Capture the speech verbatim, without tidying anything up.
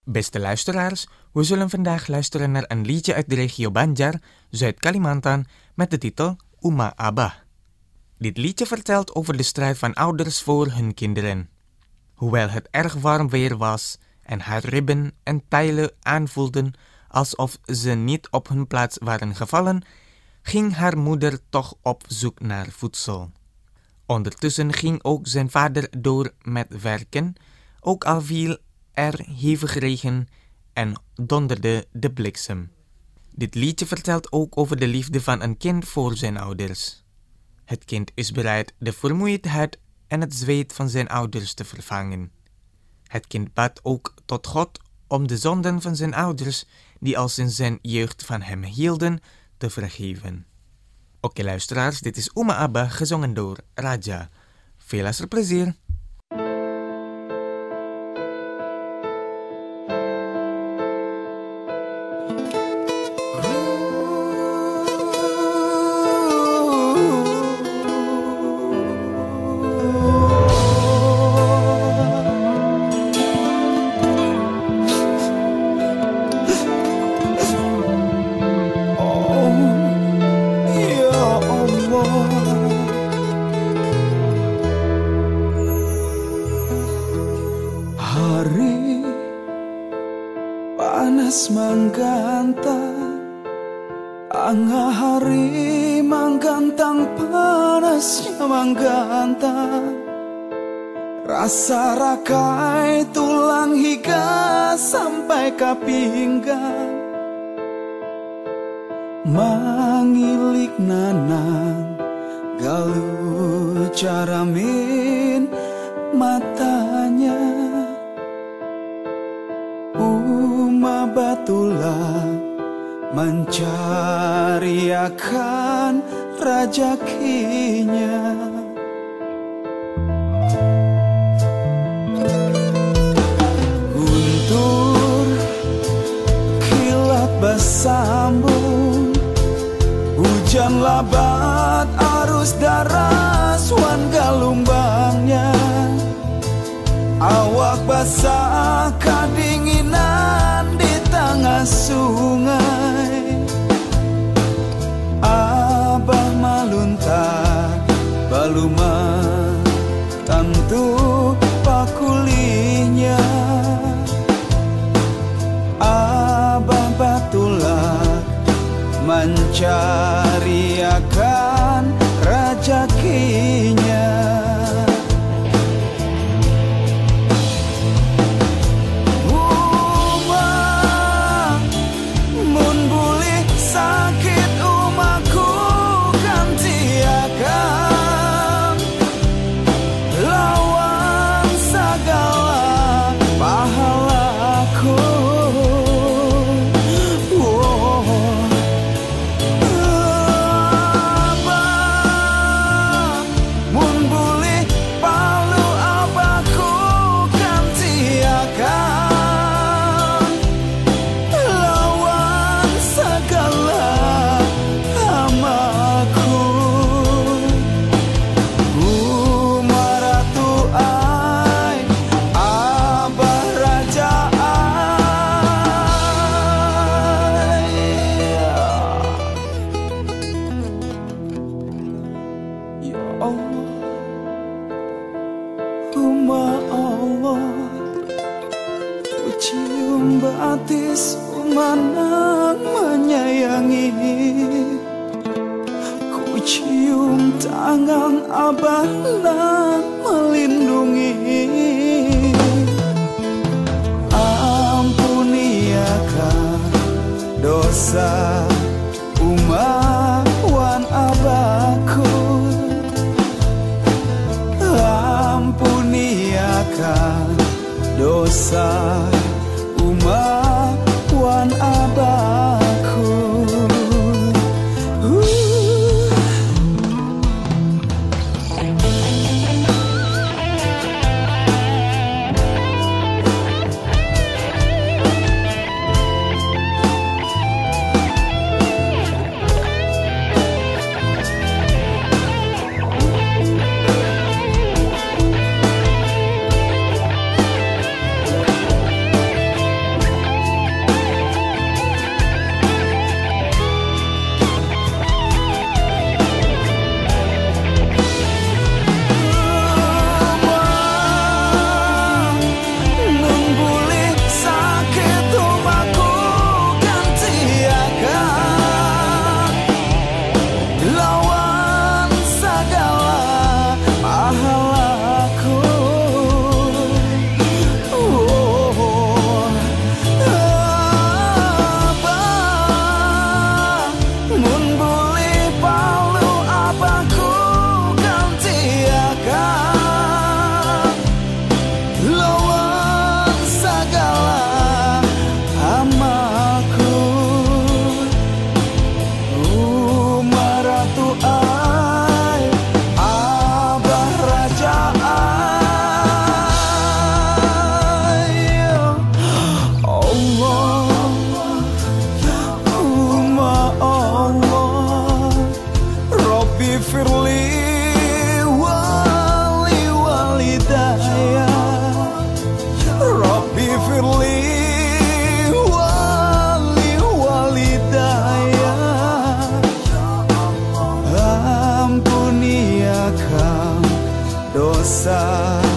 Beste luisteraars, we zullen vandaag luisteren naar een liedje uit de regio Banjar, Zuid-Kalimantan, met de titel Uma Abah. Dit liedje vertelt over de strijd van ouders voor hun kinderen. Hoewel het erg warm weer was en haar ribben en pijlen aanvoelden alsof ze niet op hun plaats waren gevallen, ging haar moeder toch op zoek naar voedsel. Ondertussen ging ook zijn vader door met werken, ook al viel er hevig regen en donderde de bliksem. Dit liedje vertelt ook over de liefde van een kind voor zijn ouders. Het kind is bereid de vermoeidheid en het zweet van zijn ouders te vervangen. Het kind bad ook tot God om de zonden van zijn ouders, die al sinds zijn jeugd van hem hielden, te vergeven. Oké luisteraars, dit is Uma Abah gezongen door Raja. Veel luisterplezier! Panas menggantang, angah hari menggantang, panasnya menggantang. Rasa rakai tulang hingga sampai ke pinggang, mengilik nanang galu caramin matanya. Uma batulah mencari akan rezekinya. Guntur kilat bersambung, hujan labat arus deras wan galumbangnya. Awak basah kedinginan di tengah sungai. Abah maluntar baluma tentu pakulinya. Abah batulah mencari akan rezekinya. Uma Allah, ku cium batis Umanang menyayangi, ku cium tangan Abah nan melindungi. Ampuni akan dosa Uma wan Abahku, ampuni akan dosa Uma wan Abahku. uh. dosa